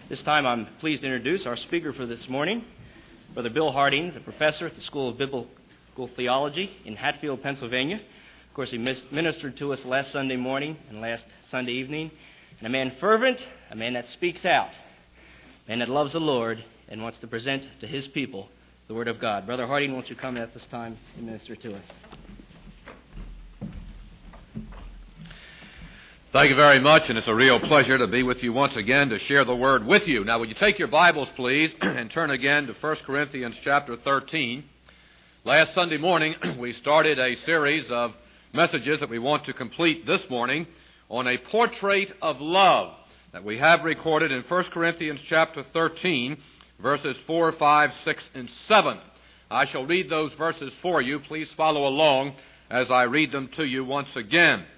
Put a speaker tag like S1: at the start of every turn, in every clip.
S1: This time I'm pleased to introduce our speaker for this morning, Brother Bill Harding, the professor at the School of Biblical Theology in Hatfield, Pennsylvania. Of course, he ministered to us last Sunday morning and last Sunday evening. And a man fervent, a man that speaks out, a man that loves the Lord and wants to present to his people the Word of God. Brother Harding, won't you come at this time and minister to us?
S2: Thank you very much, and it's a real pleasure to be with you once again to share the Word with you. Now, would you take your Bibles, please, and turn again to 1 Corinthians chapter 13. Last Sunday morning, we started a series of messages that we want to complete this morning on a portrait of love that we have recorded in 1 Corinthians chapter 13, verses 4, 5, 6, and 7. I shall read those verses for you. Please follow along as I read them to you once again.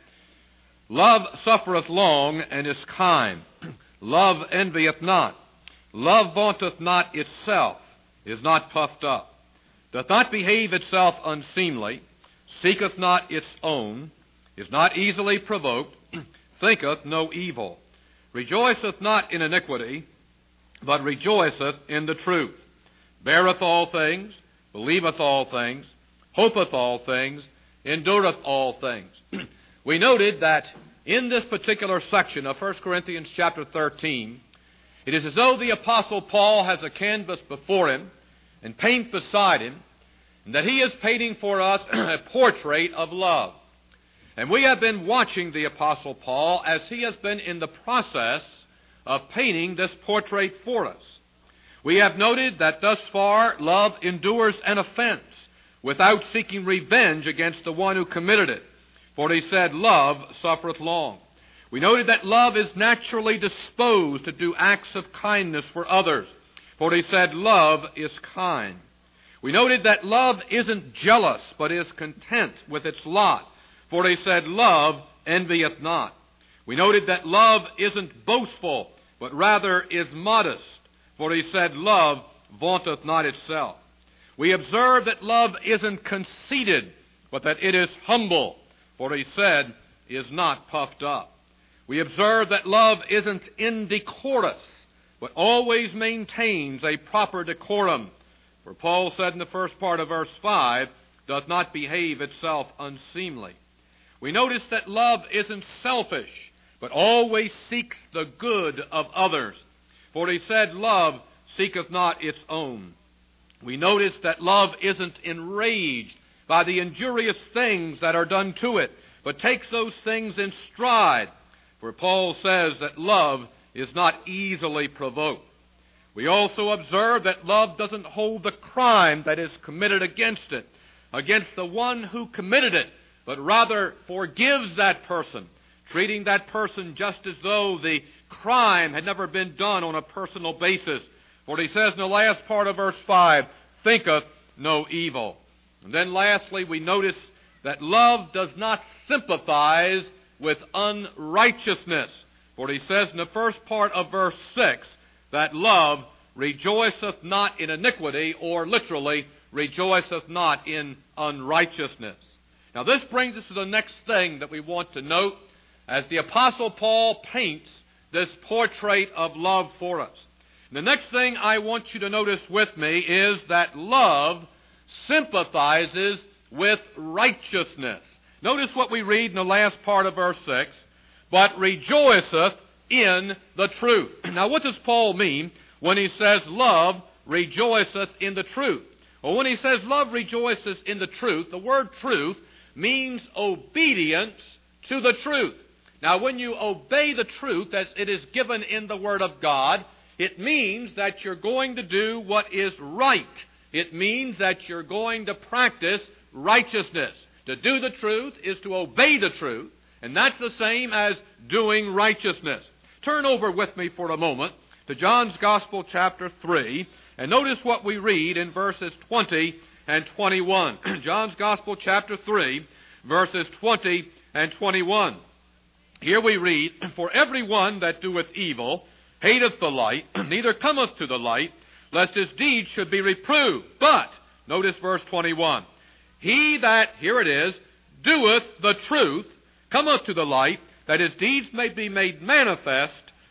S2: Love suffereth long and is kind. Love envieth not. Love vaunteth not itself, is not puffed up, doth not behave itself unseemly, seeketh not its own, is not easily provoked, thinketh no evil, rejoiceth not in iniquity, but rejoiceth in the truth, beareth all things, believeth all things, hopeth all things, endureth all things. We noted that in this particular section of 1 Corinthians chapter 13, it is as though the Apostle Paul has a canvas before him and paint beside him, and that he is painting for us a portrait of love. And we have been watching the Apostle Paul as he has been in the process of painting this portrait for us. We have noted that thus far love endures an offense without seeking revenge against the one who committed it. For he said, love suffereth long. We noted that love is naturally disposed to do acts of kindness for others. For he said, love is kind. We noted that love isn't jealous, but is content with its lot. For he said, love envieth not. We noted that love isn't boastful, but rather is modest. For he said, love vaunteth not itself. We observe that love isn't conceited, but that it is humble. For he said, is not puffed up. We observe that love isn't indecorous, but always maintains a proper decorum. For Paul said in the first part of verse 5, doth not behave itself unseemly. We notice that love isn't selfish, but always seeks the good of others. For he said, love seeketh not its own. We notice that love isn't enraged by the injurious things that are done to it, but takes those things in stride. For Paul says that love is not easily provoked. We also observe that love doesn't hold the crime that is committed against it, against the one who committed it, but rather forgives that person, treating that person just as though the crime had never been done on a personal basis. For he says in the last part of verse 5, thinketh no evil. And then lastly, we notice that love does not sympathize with unrighteousness. For he says in the first part of verse 6 that love rejoiceth not in iniquity, or literally, rejoiceth not in unrighteousness. Now this brings us to the next thing that we want to note as the Apostle Paul paints this portrait of love for us. And the next thing I want you to notice with me is that love sympathizes with righteousness. Notice what we read in the last part of verse 6, but rejoiceth in the truth. Now what does Paul mean when he says love rejoiceth in the truth? Well, when he says love rejoices in the truth, the word truth means obedience to the truth. Now when you obey the truth as it is given in the Word of God, it means that you're going to do what is right. It means that you're going to practice righteousness. To do the truth is to obey the truth, and that's the same as doing righteousness. Turn over with me for a moment to John's Gospel chapter 3, and notice what we read in verses 20 and 21. John's Gospel chapter 3, verses 20 and 21. Here we read, for everyone that doeth evil hateth the light, neither cometh to the light, lest his deeds should be reproved. But, notice verse 21, he that, here it is, doeth the truth, cometh to the light, that his deeds may be made manifest,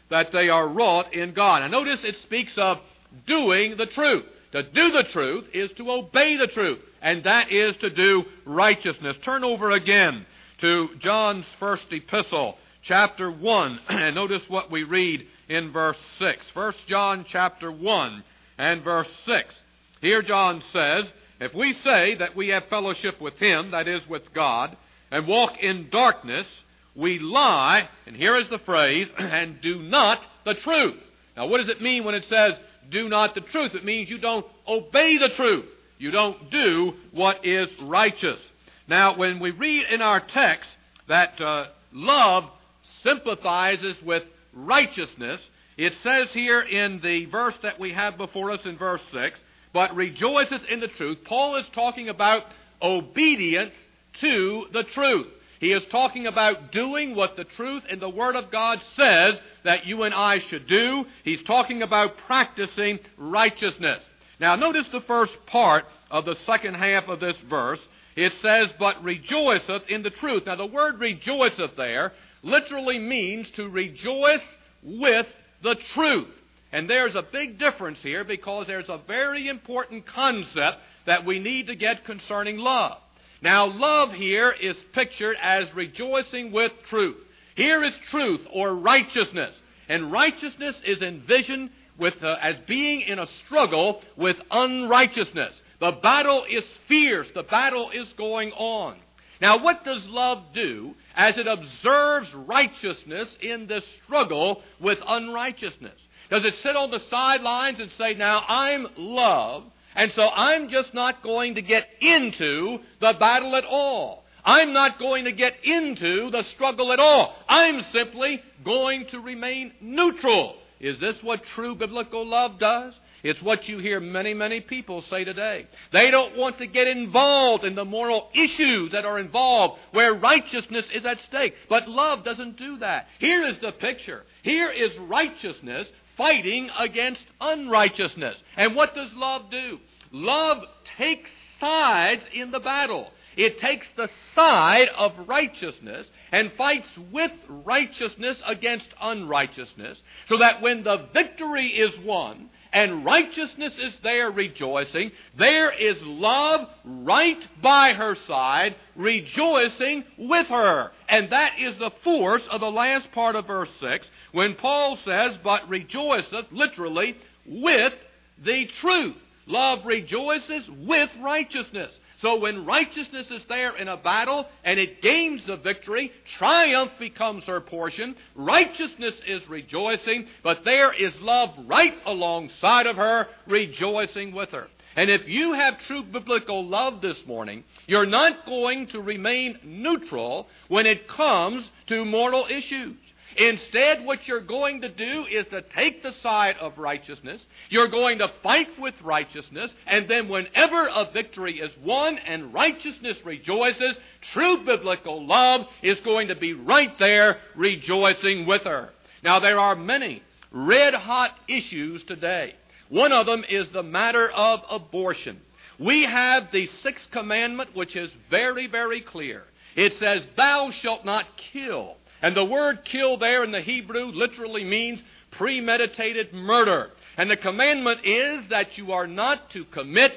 S2: that they are wrought in God. Now notice it speaks of doing the truth. To do the truth is to obey the truth, and that is to do righteousness. Turn over again to John's first epistle, chapter 1, and notice what we read in verse 6. 1 John chapter 1 and verse 6. Here John says, if we say that we have fellowship with Him, that is with God, and walk in darkness, we lie, and here is the phrase, and do not the truth. Now what does it mean when it says, do not the truth? It means you don't obey the truth. You don't do what is righteous. Now when we read in our text that love sympathizes with righteousness, it says here in the verse that we have before us in verse 6, but rejoiceth in the truth. Paul is talking about obedience to the truth. He is talking about doing what the truth in the Word of God says that you and I should do. He's talking about practicing righteousness. Now notice the first part of the second half of this verse. It says, but rejoiceth in the truth. Now the word rejoiceth there literally means to rejoice with the truth. And there's a big difference here because there's a very important concept that we need to get concerning love. Now, love here is pictured as rejoicing with truth. Here is truth or righteousness. And righteousness is envisioned as being in a struggle with unrighteousness. The battle is fierce. The battle is going on. Now, what does love do as it observes righteousness in this struggle with unrighteousness? Does it sit on the sidelines and say, now I'm love, and so I'm just not going to get into the battle at all. I'm not going to get into the struggle at all. I'm simply going to remain neutral. Is this what true biblical love does? It's what you hear many, many people say today. They don't want to get involved in the moral issues that are involved where righteousness is at stake. But love doesn't do that. Here is the picture. Here is righteousness fighting against unrighteousness. And what does love do? Love takes sides in the battle. It takes the side of righteousness and fights with righteousness against unrighteousness, so that when the victory is won and righteousness is there rejoicing, there is love right by her side, rejoicing with her. And that is the force of the last part of verse 6, when Paul says, but rejoiceth, literally, with the truth. Love rejoices with righteousness. So when righteousness is there in a battle and it gains the victory, triumph becomes her portion. Righteousness is rejoicing, but there is love right alongside of her, rejoicing with her. And if you have true biblical love this morning, you're not going to remain neutral when it comes to moral issues. Instead, what you're going to do is to take the side of righteousness. You're going to fight with righteousness. And then whenever a victory is won and righteousness rejoices, true biblical love is going to be right there rejoicing with her. Now, there are many red-hot issues today. One of them is the matter of abortion. We have the sixth commandment, which is very, very clear. It says, thou shalt not kill. And the word kill there in the Hebrew literally means premeditated murder. And the commandment is that you are not to commit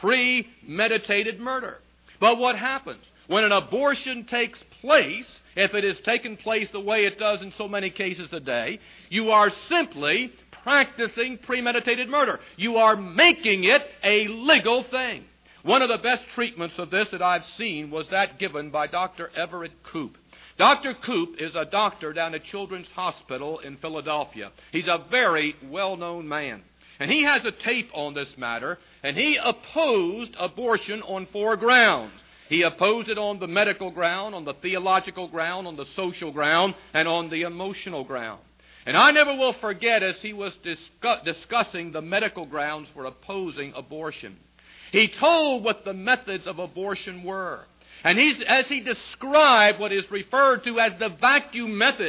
S2: premeditated murder. But what happens? When an abortion takes place, if it has taken place the way it does in so many cases today, you are simply practicing premeditated murder. You are making it a legal thing. One of the best treatments of this that I've seen was that given by Dr. Everett Koop. Dr. Koop is a doctor down at Children's Hospital in Philadelphia. He's a very well-known man. And he has a tape on this matter, and he opposed abortion on 4 grounds. He opposed it on the medical ground, on the theological ground, on the social ground, and on the emotional ground. And I never will forget as he was discussing the medical grounds for opposing abortion. He told what the methods of abortion were. And as he described what is referred to as the vacuum method,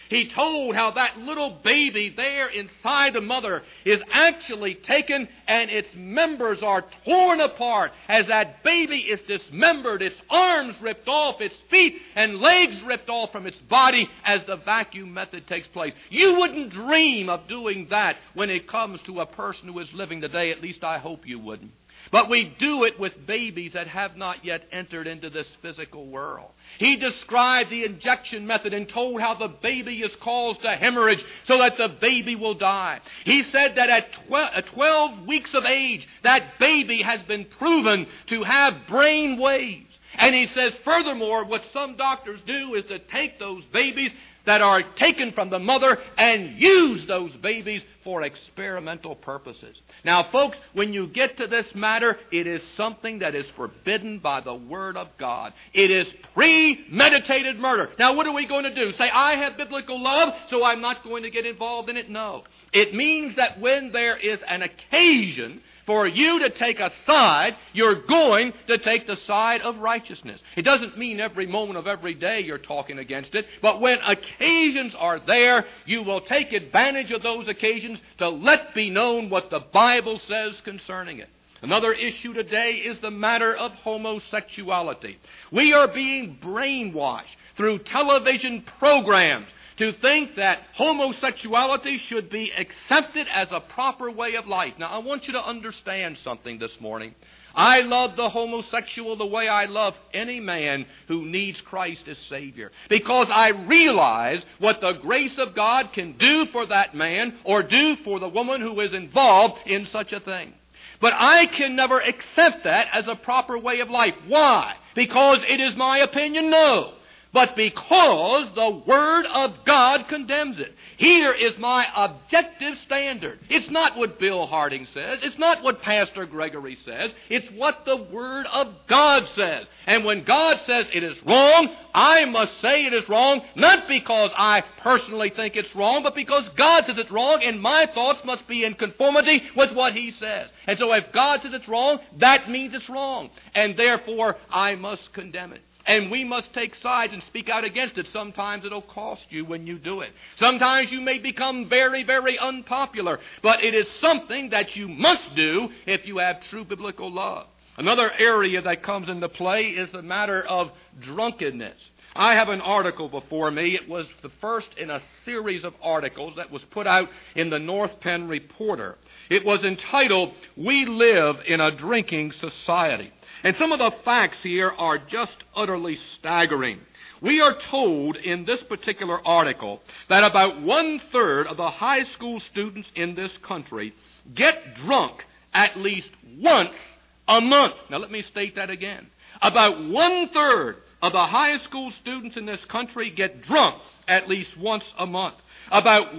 S2: He told how that little baby there inside the mother is actually taken and its members are torn apart as that baby is dismembered, its arms ripped off, its feet and legs ripped off from its body as the vacuum method takes place. You wouldn't dream of doing that when it comes to a person who is living today. At least I hope you wouldn't. But we do it with babies that have not yet entered into this physical world. He described the injection method and told how the baby is caused to hemorrhage so that the baby will die. He said that at 12 weeks of age, that baby has been proven to have brain waves. And he says, furthermore, what some doctors do is to take those babies that are taken from the mother and use those babies for experimental purposes. Now, folks, when you get to this matter, it is something that is forbidden by the Word of God. It is premeditated murder. Now, what are we going to do? Say, I have biblical love, so I'm not going to get involved in it? No. It means that when there is an occasion for you to take a side, you're going to take the side of righteousness. It doesn't mean every moment of every day you're talking against it, but when occasions are there, you will take advantage of those occasions to let be known what the Bible says concerning it. Another issue today is the matter of homosexuality. We are being brainwashed through television programs to think that homosexuality should be accepted as a proper way of life. Now, I want you to understand something this morning. I love the homosexual the way I love any man who needs Christ as Savior, because I realize what the grace of God can do for that man or do for the woman who is involved in such a thing. But I can never accept that as a proper way of life. Why? Because it is my opinion? No. But because the Word of God condemns it. Here is my objective standard. It's not what Bill Harding says. It's not what Pastor Gregory says. It's what the Word of God says. And when God says it is wrong, I must say it is wrong, not because I personally think it's wrong, but because God says it's wrong, and my thoughts must be in conformity with what He says. And so if God says it's wrong, that means it's wrong. And therefore, I must condemn it. And we must take sides and speak out against it. Sometimes it'll cost you when you do it. Sometimes you may become very, very unpopular. But it is something that you must do if you have true biblical love. Another area that comes into play is the matter of drunkenness. I have an article before me. It was the first in a series of articles that was put out in the North Penn Reporter. It was entitled, "We Live in a Drinking Society." And some of the facts here are just utterly staggering. We are told in this particular article that about 1/3 of the high school students in this country get drunk at least once a month. Now let me state that again. About 1/3 of the high school students in this country get drunk at least once a month. About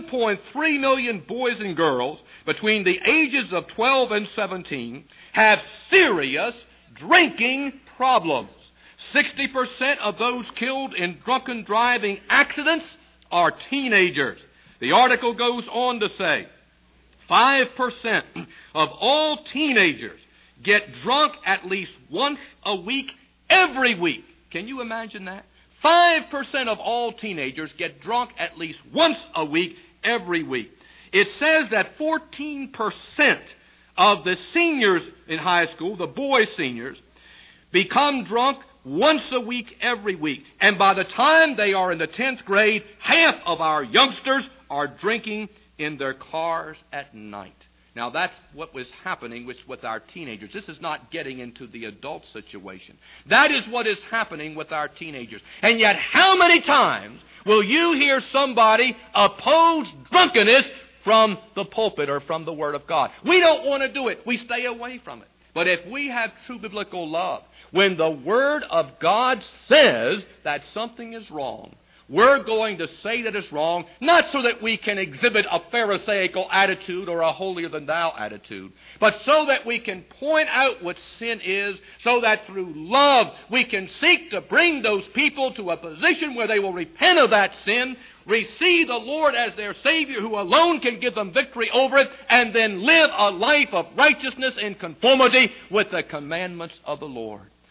S2: 1.3 million boys and girls between the ages of 12 and 17 have serious drinking problems. 60% of those killed in drunken driving accidents are teenagers. The article goes on to say 5% of all teenagers get drunk at least once a week, every week. Can you imagine that? 5% of all teenagers get drunk at least once a week, every week. It says that 14% of the seniors in high school, the boy seniors, become drunk once a week, every week. And by the time they are in the 10th grade, half of our youngsters are drinking in their cars at night. Now, that's what was happening with our teenagers. This is not getting into the adult situation. That is what is happening with our teenagers. And yet, how many times will you hear somebody oppose drunkenness from the pulpit or from the Word of God? We don't want to do it. We stay away from it. But if we have true biblical love, when the Word of God says that something is wrong, we're going to say that it's wrong, not so that we can exhibit a Pharisaical attitude or a holier-than-thou attitude, but so that we can point out what sin is, so that through love we can seek to bring those people to a position where they will repent of that sin, receive the Lord as their Savior who alone can give them victory over it, and then live a life of righteousness in conformity with the commandments of the Lord.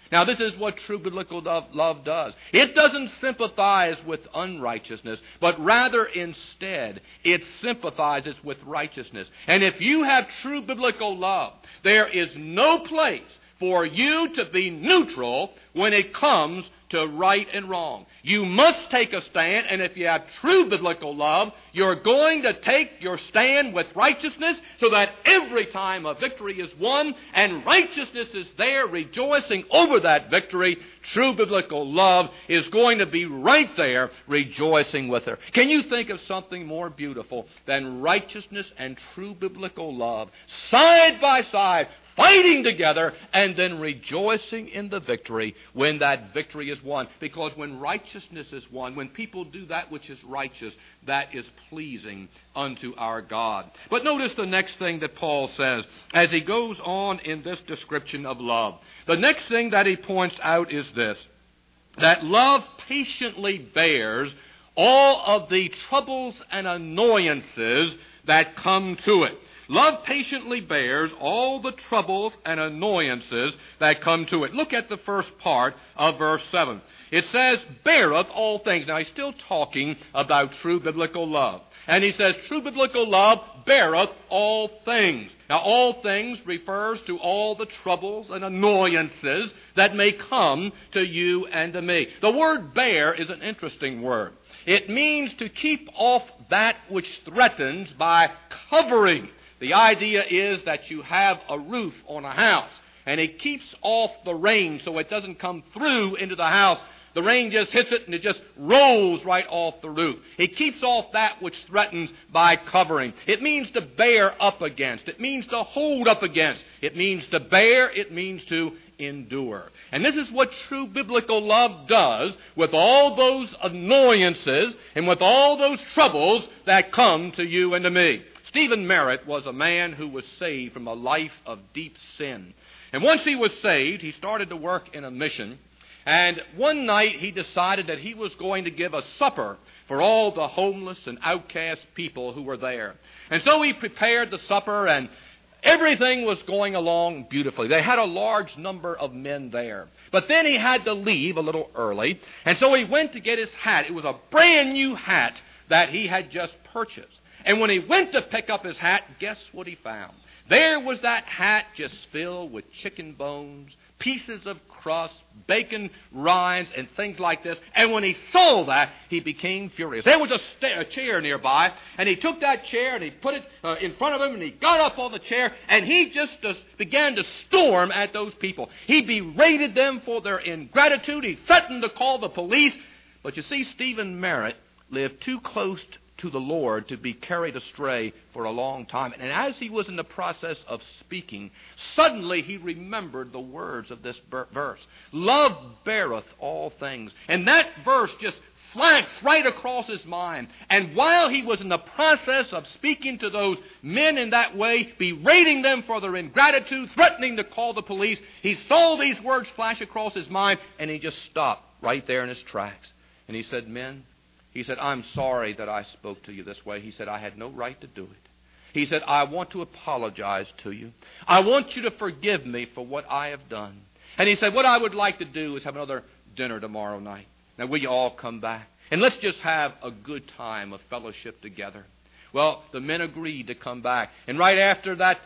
S2: Now, this is what true biblical love does. It doesn't sympathize with unrighteousness, but rather instead, it sympathizes with righteousness. And if you have true biblical love, there is no place for you to be neutral when it comes to right and wrong. You must take a stand, and if you have true biblical love, you're going to take your stand with righteousness so that every time a victory is won and righteousness is there rejoicing over that victory, true biblical love is going to be right there rejoicing with her. Can you think of something more beautiful than righteousness and true biblical love side by side, fighting together and then rejoicing in the victory when that victory is won? Because when righteousness is won, when people do that which is righteous, that is pleasing unto our God. But notice the next thing that Paul says as he goes on in this description of love. The next thing that he points out is this, that love patiently bears all of the troubles and annoyances that come to it. Love patiently bears all the troubles and annoyances that come to it. Look at the first part of verse 7. It says, beareth all things. Now, he's still talking about true biblical love. And he says, true biblical love beareth all things. Now, all things refers to all the troubles and annoyances that may come to you and to me. The word bear is an interesting word. It means to keep off that which threatens by covering. The idea is that you have a roof on a house, and it keeps off the rain so it doesn't come through into the house. The rain just hits it and it just rolls right off the roof. It keeps off that which threatens by covering. It means to bear up against. It means to hold up against. It means to bear. It means to endure. And this is what true biblical love does with all those annoyances and with all those troubles that come to you and to me. Stephen Merritt was a man who was saved from a life of deep sin. And once he was saved, he started to work in a mission. And one night he decided that he was going to give a supper for all the homeless and outcast people who were there. And so he prepared the supper, and everything was going along beautifully. They had a large number of men there. But then he had to leave a little early, and so he went to get his hat. It was a brand new hat that he had just purchased. And when he went to pick up his hat, guess what he found? There was that hat just filled with chicken bones, pieces of crust, bacon rinds, and things like this. And when he saw that, he became furious. There was a chair nearby, and he took that chair and he put it in front of him, and he got up on the chair, and he just began to storm at those people. He berated them for their ingratitude. He threatened to call the police. But you see, Stephen Merritt lived too close to the Lord to be carried astray for a long time. And as he was in the process of speaking, suddenly he remembered the words of this verse. Love beareth all things. And that verse just flashed right across his mind. And while he was in the process of speaking to those men in that way, berating them for their ingratitude, threatening to call the police, he saw these words flash across his mind, and he just stopped right there in his tracks. And he said, men, he said, I'm sorry that I spoke to you this way. He said, I had no right to do it. He said, I want to apologize to you. I want you to forgive me for what I have done. And he said, what I would like to do is have another dinner tomorrow night. Now, will you all come back? And let's just have a good time of fellowship together. Well, the men agreed to come back. And right after that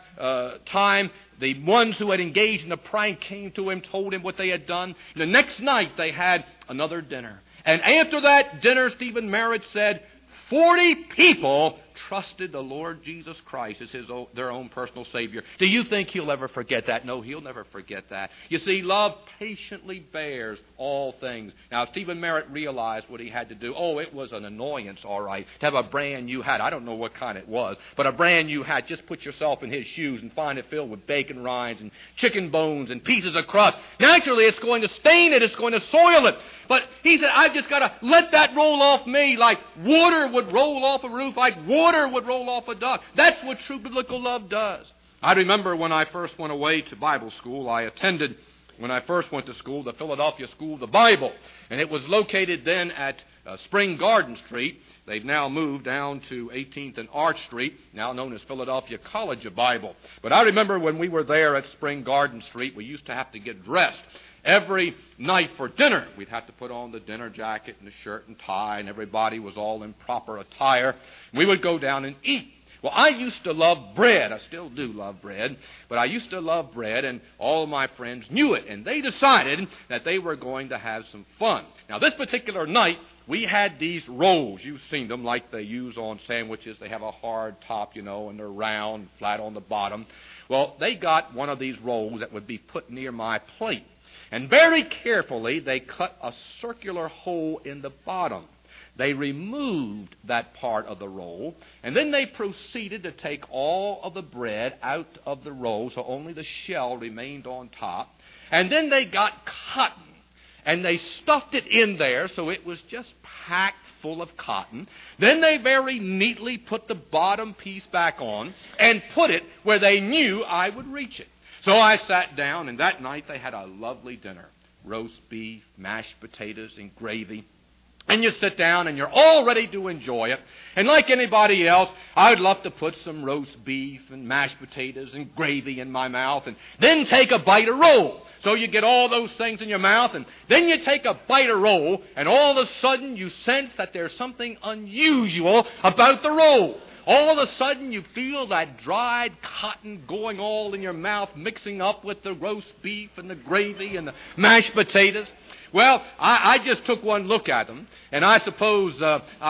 S2: time, the ones who had engaged in the prank came to him, told him what they had done. And the next night, they had another dinner. And after that dinner, Stephen Merritt said, 40 people trusted the Lord Jesus Christ as their own personal Savior. Do you think he'll ever forget that? No, he'll never forget that. You see, love patiently bears all things. Now, Stephen Merritt realized what he had to do. Oh, it was an annoyance, all right, to have a brand new hat. I don't know what kind it was, but a brand new hat. Just put yourself in his shoes and find it filled with bacon rinds and chicken bones and pieces of crust. Naturally, it's going to stain it. It's going to soil it. But he said, I've just got to let that roll off me like water would roll off a roof, like water would roll off a duck. That's what true biblical love does. I remember when I first went away to Bible school, I attended, when I first went to school, the Philadelphia School of the Bible. And it was located then at Spring Garden Street. They've now moved down to 18th and Arch Street, now known as Philadelphia College of Bible. But I remember when we were there at Spring Garden Street, we used to have to get dressed. every night for dinner, we'd have to put on the dinner jacket and the shirt and tie, and everybody was all in proper attire. We would go down and eat. Well, I used to love bread. I still do love bread. But I used to love bread, and all of my friends knew it. And they decided that they were going to have some fun. Now, this particular night, we had these rolls. You've seen them like they use on sandwiches. They have a hard top, and they're round, flat on the bottom. Well, they got one of these rolls that would be put near my plate. And very carefully, they cut a circular hole in the bottom. They removed that part of the roll, and then they proceeded to take all of the bread out of the roll, so only the shell remained on top. And then they got cotton, and they stuffed it in there so it was just packed full of cotton. Then they very neatly put the bottom piece back on and put it where they knew I would reach it. So I sat down, and that night they had a lovely dinner. Roast beef, mashed potatoes, and gravy. And you sit down and you're all ready to enjoy it. And like anybody else, I would love to put some roast beef and mashed potatoes and gravy in my mouth and then take a bite of roll. So you get all those things in your mouth, and then you take a bite of roll, and all of a sudden you sense that there's something unusual about the roll. All of a sudden you feel that dried cotton going all in your mouth, mixing up with the roast beef and the gravy and the mashed potatoes. Well, I just took one look at them, and I suppose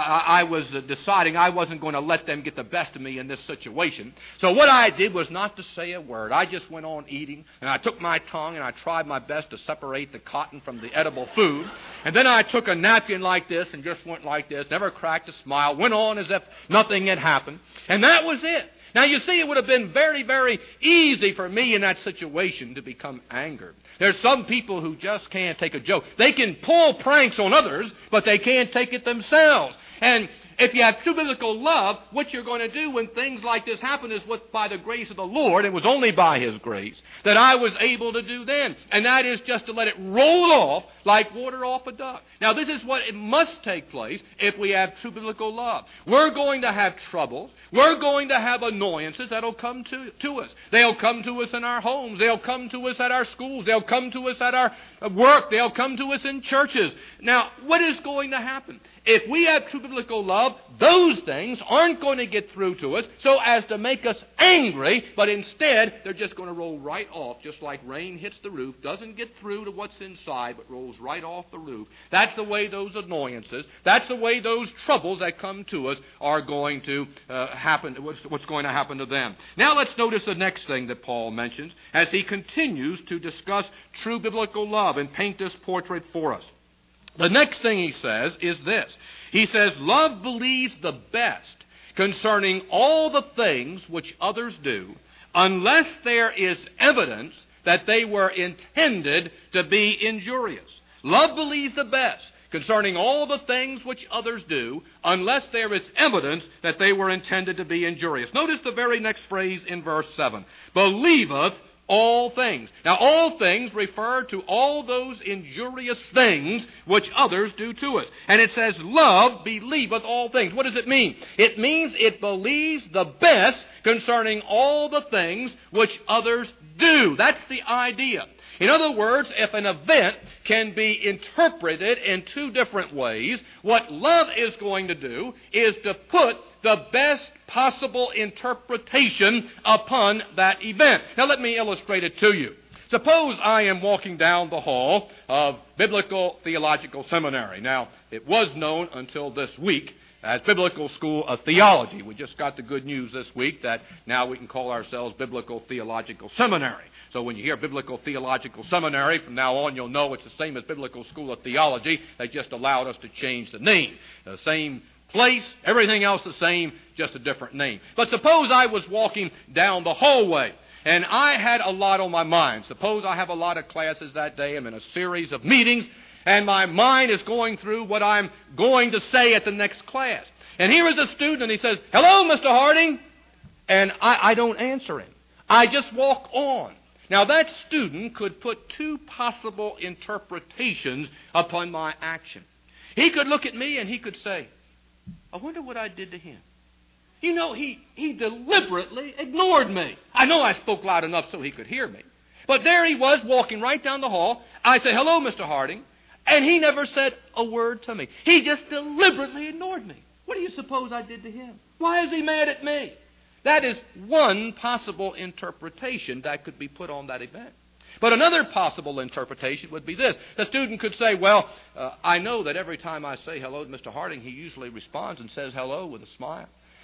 S2: I was deciding I wasn't going to let them get the best of me in this situation. So what I did was not to say a word. I just went on eating, and I took my tongue, and I tried my best to separate the cotton from the edible food. And then I took a napkin like this and just went like this, never cracked a smile, went on as if nothing had happened. And that was it. Now, you see, it would have been very, very easy for me in that situation to become angered. There's some people who just can't take a joke. They can pull pranks on others, but they can't take it themselves. And if you have true biblical love, what you're going to do when things like this happen is what, by the grace of the Lord, it was only by His grace, that I was able to do then. And that is just to let it roll off like water off a duck. Now, this is what it must take place if we have true biblical love. We're going to have troubles. We're going to have annoyances that'll come to us. They'll come to us in our homes. They'll come to us at our schools. They'll come to us at our work. They'll come to us in churches. Now, what is going to happen? If we have true biblical love, those things aren't going to get through to us so as to make us angry, but instead they're just going to roll right off, just like rain hits the roof, doesn't get through to what's inside, but rolls right off the roof. That's the way those annoyances, that's the way those troubles that come to us are going to happen, what's going to happen to them. Now let's notice the next thing that Paul mentions as he continues to discuss true biblical love and paint this portrait for us. The next thing he says is this. He says, love believes the best concerning all the things which others do, unless there is evidence that they were intended to be injurious. Love believes the best concerning all the things which others do, unless there is evidence that they were intended to be injurious. Notice the very next phrase in verse 7. Believeth all things. Now, all things refer to all those injurious things which others do to us. And it says, love believeth all things. What does it mean? It means it believes the best concerning all the things which others do. That's the idea. In other words, if an event can be interpreted in two different ways, what love is going to do is to put the best possible interpretation upon that event. Now let me illustrate it to you. Suppose I am walking down the hall of Biblical Theological Seminary. Now, it was known until this week as Biblical School of Theology. We just got the good news this week that now we can call ourselves Biblical Theological Seminary. So when you hear Biblical Theological Seminary, from now on you'll know it's the same as Biblical School of Theology. They just allowed us to change the name. The same place, everything else the same, just a different name. But suppose I was walking down the hallway and I had a lot on my mind. Suppose I have a lot of classes that day. I'm in a series of meetings and my mind is going through what I'm going to say at the next class. And here is a student and he says, "Hello, Mr. Harding." And I don't answer him. I just walk on. Now, that student could put two possible interpretations upon my action. He could look at me and he could say, "I wonder what I did to him. You know, he deliberately ignored me. I know I spoke loud enough so he could hear me. But there he was walking right down the hall. I said, "Hello, Mr. Harding." And he never said a word to me. He just deliberately ignored me. What do you suppose I did to him? Why is he mad at me? That is one possible interpretation that could be put on that event. But another possible interpretation would be this. The student could say, "Well, I know that every time I say hello to Mr. Harding, he usually responds and says hello with a smile.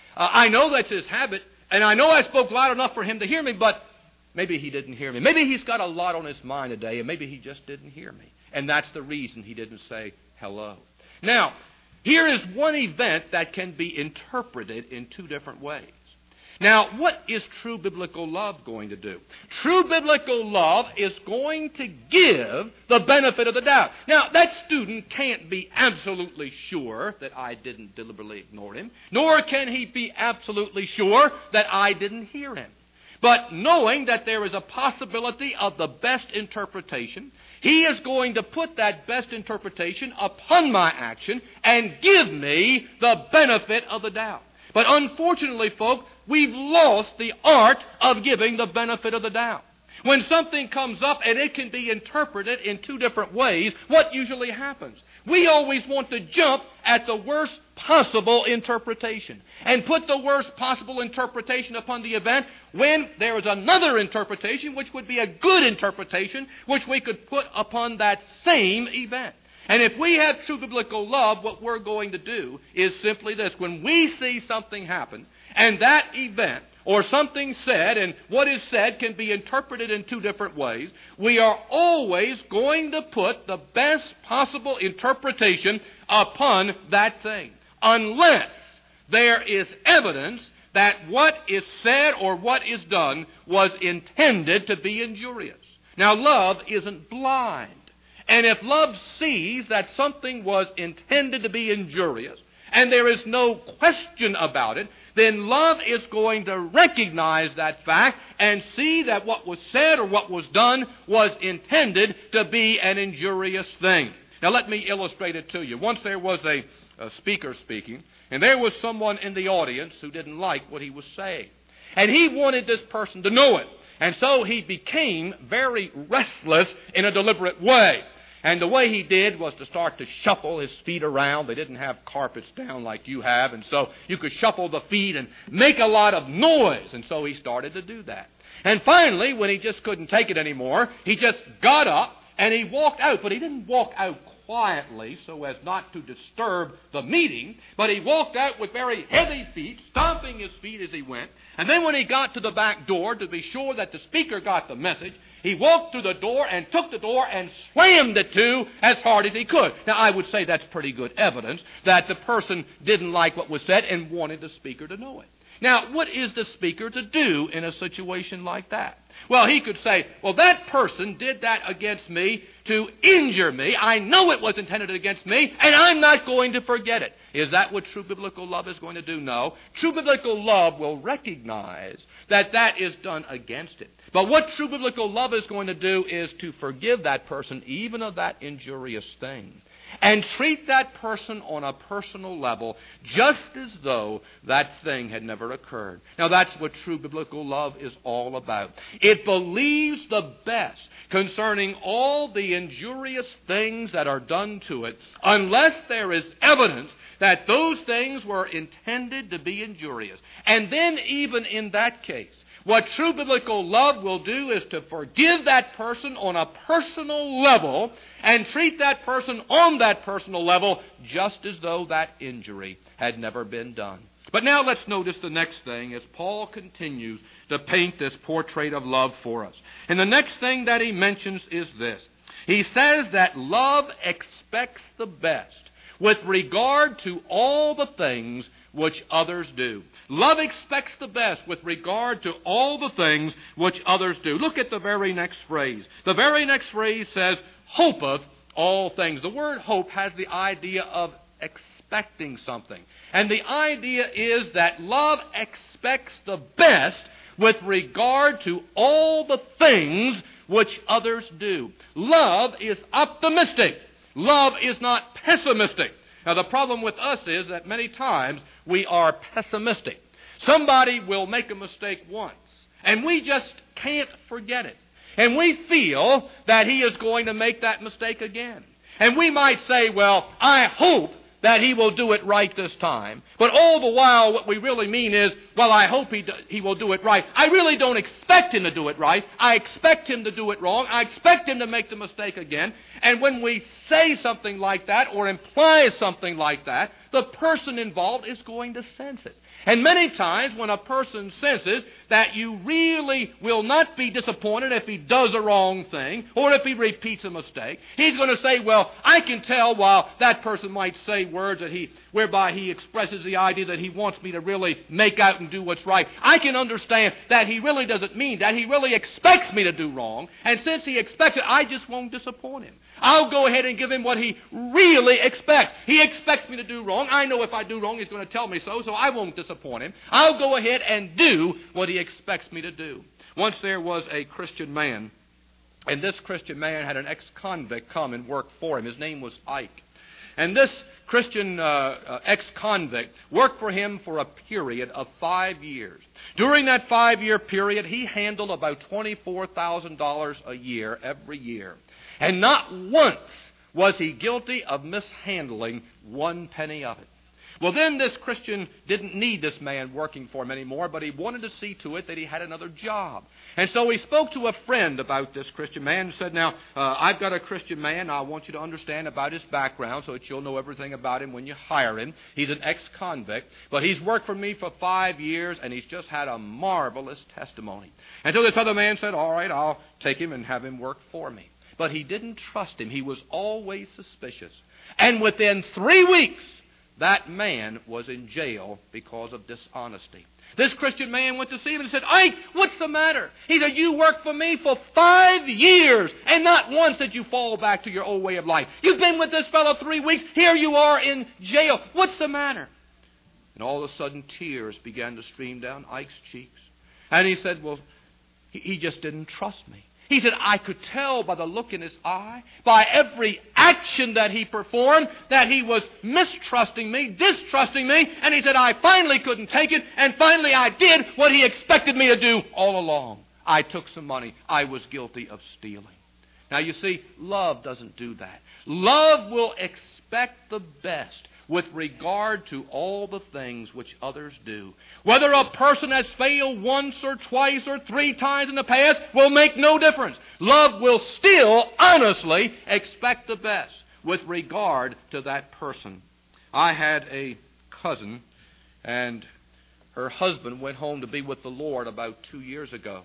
S2: I know that's his habit, and I know I spoke loud enough for him to hear me, but maybe he didn't hear me. Maybe he's got a lot on his mind today, and maybe he just didn't hear me. And that's the reason he didn't say hello." Now, here is one event that can be interpreted in two different ways. Now, what is true biblical love going to do? True biblical love is going to give the benefit of the doubt. Now, that student can't be absolutely sure that I didn't deliberately ignore him, nor can he be absolutely sure that I didn't hear him. But knowing that there is a possibility of the best interpretation, he is going to put that best interpretation upon my action and give me the benefit of the doubt. But unfortunately, folks, we've lost the art of giving the benefit of the doubt. When something comes up and it can be interpreted in two different ways, what usually happens? We always want to jump at the worst possible interpretation and put the worst possible interpretation upon the event when there is another interpretation which would be a good interpretation which we could put upon that same event. And if we have true biblical love, what we're going to do is simply this. When we see something happen, and that event, or something said, and what is said can be interpreted in two different ways, we are always going to put the best possible interpretation upon that thing, unless there is evidence that what is said or what is done was intended to be injurious. Now, love isn't blind. And if love sees that something was intended to be injurious, and there is no question about it, then love is going to recognize that fact and see that what was said or what was done was intended to be an injurious thing. Now let me illustrate it to you. Once there was a speaker speaking, and there was someone in the audience who didn't like what he was saying. And he wanted this person to know it. And so he became very restless in a deliberate way. And the way he did was to start to shuffle his feet around. They didn't have carpets down like you have, and so you could shuffle the feet and make a lot of noise. And so he started to do that. And finally, when he just couldn't take it anymore, he just got up and he walked out. But he didn't walk out quietly so as not to disturb the meeting, but he walked out with very heavy feet, stomping his feet as he went. And then when he got to the back door to be sure that the speaker got the message, he walked through the door and took the door and slammed it to as hard as he could. Now, I would say that's pretty good evidence that the person didn't like what was said and wanted the speaker to know it. Now, what is the speaker to do in a situation like that? Well, he could say, well, that person did that against me to injure me. I know it was intended against me, and I'm not going to forget it. Is that what true biblical love is going to do? No. True biblical love will recognize that that is done against it. But what true biblical love is going to do is to forgive that person even of that injurious thing, and treat that person on a personal level just as though that thing had never occurred. Now, that's what true biblical love is all about. It believes the best concerning all the injurious things that are done to it, unless there is evidence that those things were intended to be injurious. And then even in that case, what true biblical love will do is to forgive that person on a personal level and treat that person on that personal level just as though that injury had never been done. But now let's notice the next thing as Paul continues to paint this portrait of love for us. And the next thing that he mentions is this. He says that love expects the best with regard to all the things which others do. Love expects the best with regard to all the things which others do. Look at the very next phrase. The very next phrase says, hopeth all things. The word hope has the idea of expecting something. And the idea is that love expects the best with regard to all the things which others do. Love is optimistic. Love is not pessimistic. Now, the problem with us is that many times we are pessimistic. Somebody will make a mistake once, and we just can't forget it. And we feel that he is going to make that mistake again. And we might say, well, I hope that he will do it right this time. But all the while, what we really mean is, well, I hope he will do it right. I really don't expect him to do it right. I expect him to do it wrong. I expect him to make the mistake again. And when we say something like that or imply something like that, the person involved is going to sense it. And many times when a person senses that you really will not be disappointed if he does a wrong thing or if he repeats a mistake, he's going to say, well, I can tell while that person might say words whereby he expresses the idea that he wants me to really make out and do what's right. I can understand that he really doesn't mean that. He really expects me to do wrong. And since he expects it, I just won't disappoint him. I'll go ahead and give him what he really expects. He expects me to do wrong. I know if I do wrong, he's going to tell me so I won't disappoint him. I'll go ahead and do what he expects me to do. Once there was a Christian man, and this Christian man had an ex-convict come and work for him. His name was Ike. And this Christian ex-convict worked for him for a period of 5 years. During that 5-year period, he handled about $24,000 a year every year. And not once was he guilty of mishandling one penny of it. Well, then this Christian didn't need this man working for him anymore, but he wanted to see to it that he had another job. And so he spoke to a friend about this Christian man and said, now, I've got a Christian man. I want you to understand about his background so that you'll know everything about him when you hire him. He's an ex-convict, but he's worked for me for 5 years, and he's just had a marvelous testimony. And so this other man said, all right, I'll take him and have him work for me. But he didn't trust him. He was always suspicious. And within 3 weeks, that man was in jail because of dishonesty. This Christian man went to see him and said, Ike, what's the matter? He said, you worked for me for 5 years, and not once did you fall back to your old way of life. You've been with this fellow 3 weeks. Here you are in jail. What's the matter? And all of a sudden, tears began to stream down Ike's cheeks. And he said, well, he just didn't trust me. He said, I could tell by the look in his eye, by every action that he performed, that he was mistrusting me, distrusting me. And he said, I finally couldn't take it, and finally I did what he expected me to do all along. I took some money. I was guilty of stealing. Now, you see, love doesn't do that. Love will expect the best with regard to all the things which others do. Whether a person has failed once or twice or 3 times in the past will make no difference. Love will still honestly expect the best with regard to that person. I had a cousin, and her husband went home to be with the Lord about 2 years ago.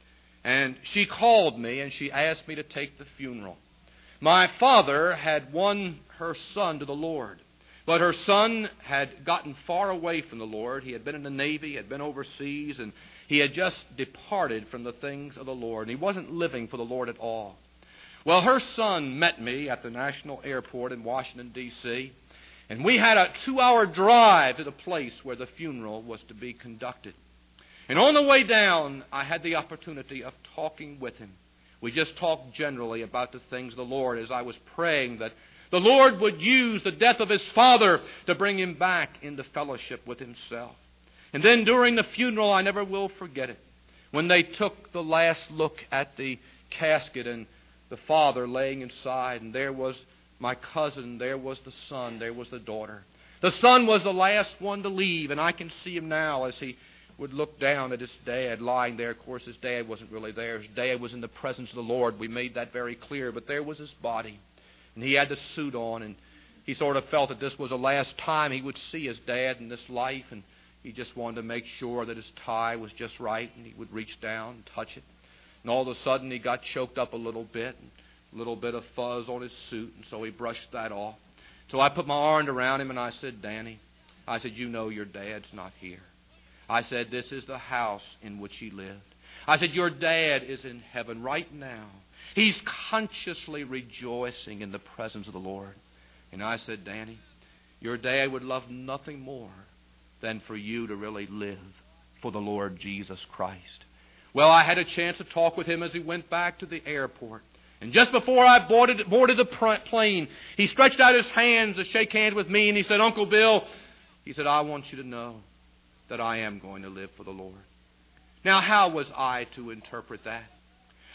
S2: And she called me and she asked me to take the funeral. My father had won her son to the Lord. But her son had gotten far away from the Lord. He had been in the Navy, had been overseas, and he had just departed from the things of the Lord. And he wasn't living for the Lord at all. Well, her son met me at the National Airport in Washington, D.C., and we had a 2-hour drive to the place where the funeral was to be conducted. And on the way down, I had the opportunity of talking with him. We just talked generally about the things of the Lord as I was praying that the Lord would use the death of his father to bring him back into fellowship with himself. And then during the funeral, I never will forget it, when they took the last look at the casket and the father laying inside, and there was my cousin, there was the son, there was the daughter. The son was the last one to leave, and I can see him now as he would look down at his dad lying there. Of course, his dad wasn't really there. His dad was in the presence of the Lord. We made that very clear, but there was his body. And he had the suit on, and he sort of felt that this was the last time he would see his dad in this life, and he just wanted to make sure that his tie was just right, and he would reach down and touch it. And all of a sudden, he got choked up a little bit, and a little bit of fuzz on his suit, and so he brushed that off. So I put my arm around him, and I said, Danny, I said, you know your dad's not here. I said, this is the house in which he lived. I said, your dad is in heaven right now. He's consciously rejoicing in the presence of the Lord. And I said, Danny, your dad would love nothing more than for you to really live for the Lord Jesus Christ. Well, I had a chance to talk with him as he went back to the airport. And just before I boarded the plane, he stretched out his hands to shake hands with me, and he said, Uncle Bill, he said, I want you to know that I am going to live for the Lord. Now, how was I to interpret that?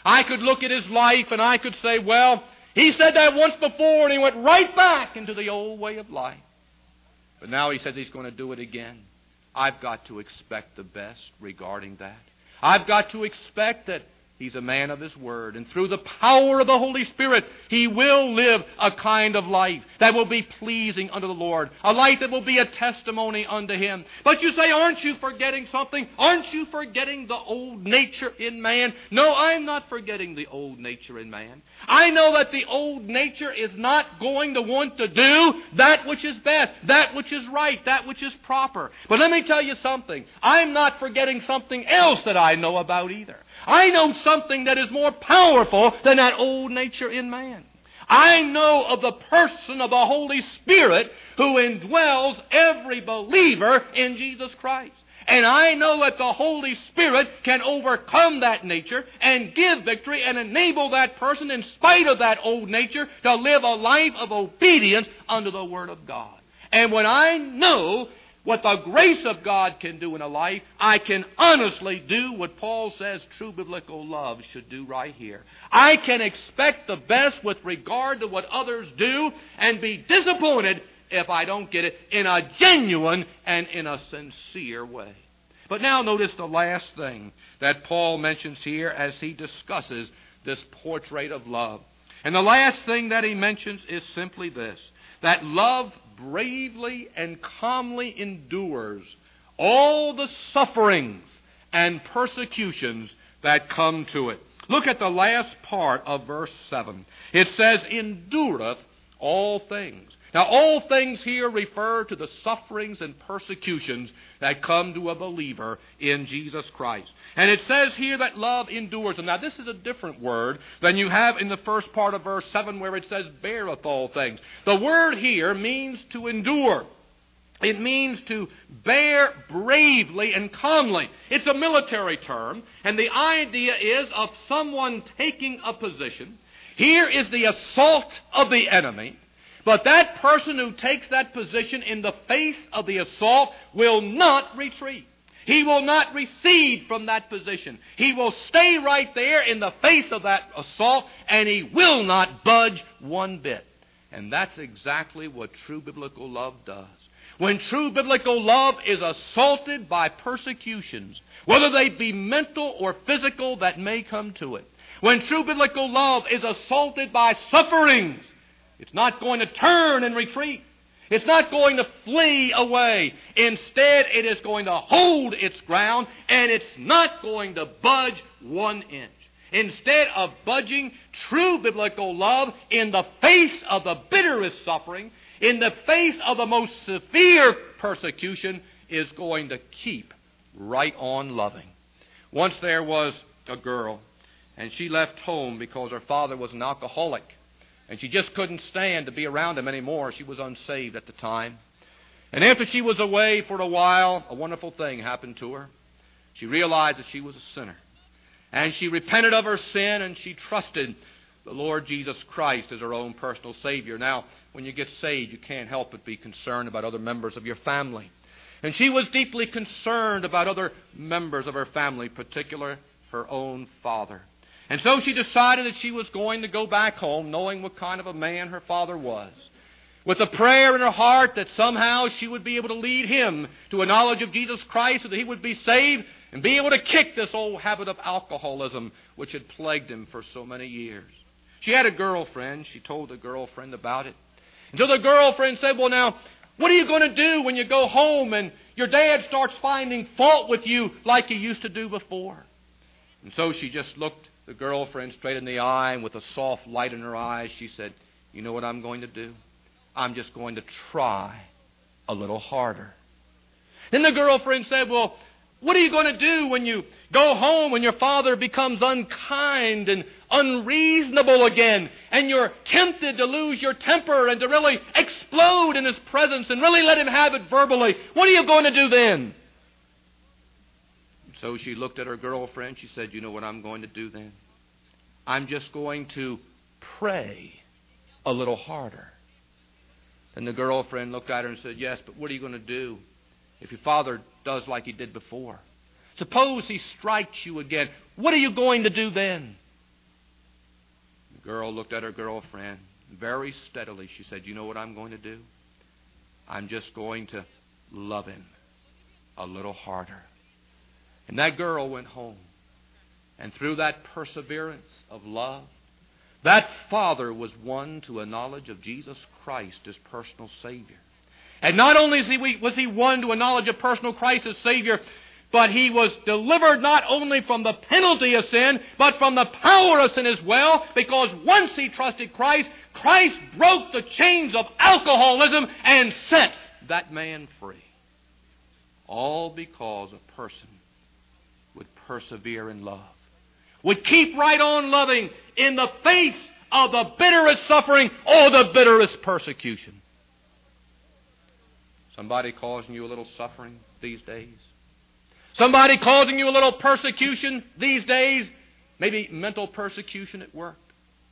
S2: I could look at his life and I could say, well, he said that once before and he went right back into the old way of life. But now he says he's going to do it again. I've got to expect the best regarding that. I've got to expect that he's a man of his word, and through the power of the Holy Spirit, he will live a kind of life that will be pleasing unto the Lord, a life that will be a testimony unto him. But you say, aren't you forgetting something? Aren't you forgetting the old nature in man? No, I'm not forgetting the old nature in man. I know that the old nature is not going to want to do that which is best, that which is right, that which is proper. But let me tell you something. I'm not forgetting something else that I know about either. I know something that is more powerful than that old nature in man. I know of the person of the Holy Spirit who indwells every believer in Jesus Christ. And I know that the Holy Spirit can overcome that nature and give victory and enable that person, in spite of that old nature, to live a life of obedience unto the Word of God. And when I know what the grace of God can do in a life, I can honestly do what Paul says true biblical love should do right here. I can expect the best with regard to what others do and be disappointed if I don't get it in a genuine and in a sincere way. But now notice the last thing that Paul mentions here as he discusses this portrait of love. And the last thing that he mentions is simply this, that love bravely and calmly endures all the sufferings and persecutions that come to it. Look at the last part of verse 7. It says, endureth all things. Now, all things here refer to the sufferings and persecutions that come to a believer in Jesus Christ. And it says here that love endures. And now, this is a different word than you have in the first part of verse 7 where it says, beareth all things. The word here means to endure. It means to bear bravely and calmly. It's a military term, and the idea is of someone taking a position. Here is the assault of the enemy. But that person who takes that position in the face of the assault will not retreat. He will not recede from that position. He will stay right there in the face of that assault, and he will not budge one bit. And that's exactly what true biblical love does. When true biblical love is assaulted by persecutions, whether they be mental or physical that may come to it, when true biblical love is assaulted by sufferings, it's not going to turn and retreat. It's not going to flee away. Instead, it is going to hold its ground, and it's not going to budge 1 inch. Instead of budging, true biblical love, in the face of the bitterest suffering, in the face of the most severe persecution, is going to keep right on loving. Once there was a girl, and she left home because her father was an alcoholic. And she just couldn't stand to be around him anymore. She was unsaved at the time. And after she was away for a while, a wonderful thing happened to her. She realized that she was a sinner. And she repented of her sin, and she trusted the Lord Jesus Christ as her own personal Savior. Now, when you get saved, you can't help but be concerned about other members of your family. And she was deeply concerned about other members of her family, particularly her own father. And so she decided that she was going to go back home, knowing what kind of a man her father was, with a prayer in her heart that somehow she would be able to lead him to a knowledge of Jesus Christ so that he would be saved and be able to kick this old habit of alcoholism which had plagued him for so many years. She had a girlfriend. She told the girlfriend about it. And so the girlfriend said, well, now, what are you going to do when you go home and your dad starts finding fault with you like he used to do before? And so she just looked the girlfriend straight in the eye, and with a soft light in her eyes, she said, you know what I'm going to do? I'm just going to try a little harder. Then the girlfriend said, well, what are you going to do when you go home and your father becomes unkind and unreasonable again, and you're tempted to lose your temper and to really explode in his presence and really let him have it verbally? What are you going to do then? So she looked at her girlfriend. She said, you know what I'm going to do then? I'm just going to pray a little harder. Then the girlfriend looked at her and said, yes, but what are you going to do if your father does like he did before? Suppose he strikes you again. What are you going to do then? The girl looked at her girlfriend very steadily. She said, "You know what I'm going to do? I'm just going to love him a little harder." And that girl went home. And through that perseverance of love, that father was won to a knowledge of Jesus Christ as personal Savior. And not only was he won to a knowledge of personal Christ as Savior, but he was delivered not only from the penalty of sin, but from the power of sin as well, because once he trusted Christ, Christ broke the chains of alcoholism and set that man free. All because a person would persevere in love, would keep right on loving in the face of the bitterest suffering or the bitterest persecution. Somebody causing you a little suffering these days? Somebody causing you a little persecution these days? Maybe mental persecution at work.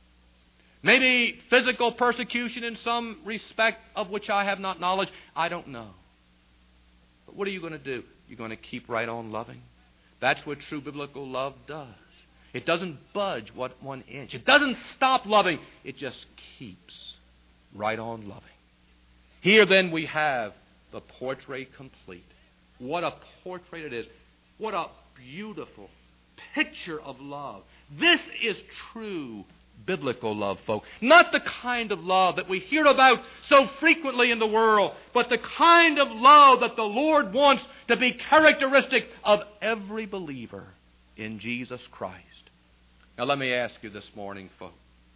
S2: Maybe physical persecution in some respect of which I have not knowledge. I don't know. But what are you going to do? You're going to keep right on loving? That's what true biblical love does. It doesn't budge 1 inch. It doesn't stop loving. It just keeps right on loving. Here then we have the portrait complete. What a portrait it is. What a beautiful picture of love. This is true biblical love, folks. Not the kind of love that we hear about so frequently in the world, but the kind of love that the Lord wants to be characteristic of every believer in Jesus Christ. Now let me ask you this morning, folks.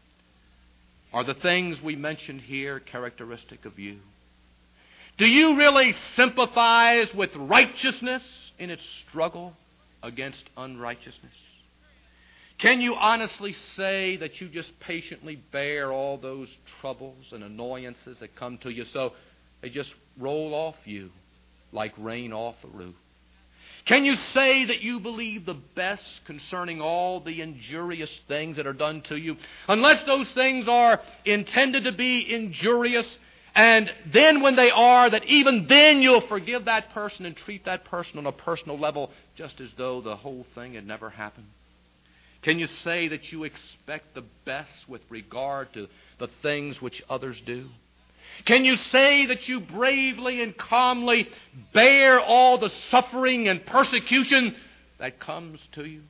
S2: Are the things we mentioned here characteristic of you? Do you really sympathize with righteousness in its struggle against unrighteousness? Can you honestly say that you just patiently bear all those troubles and annoyances that come to you so they just roll off you like rain off a roof? Can you say that you believe the best concerning all the injurious things that are done to you, unless those things are intended to be injurious, and then when they are, that even then you'll forgive that person and treat that person on a personal level just as though the whole thing had never happened? Can you say that you expect the best with regard to the things which others do? Can you say that you bravely and calmly bear all the suffering and persecution that comes to you?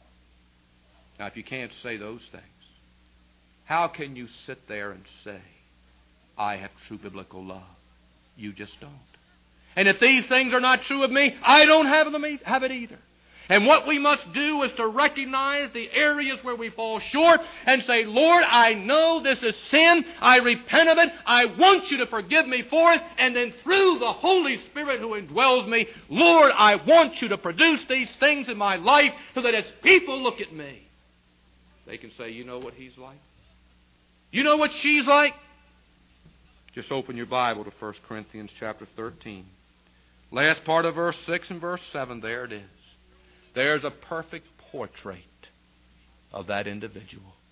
S2: Now, if you can't say those things, how can you sit there and say, I have true biblical love? You just don't. And if these things are not true of me, I don't have it either. And what we must do is to recognize the areas where we fall short and say, Lord, I know this is sin. I repent of it. I want you to forgive me for it. And then through the Holy Spirit who indwells me, Lord, I want you to produce these things in my life so that as people look at me, they can say, you know what he's like? You know what she's like? Just open your Bible to 1 Corinthians chapter 13. Last part of verse 6 and verse 7, there it is. There's a perfect portrait of that individual.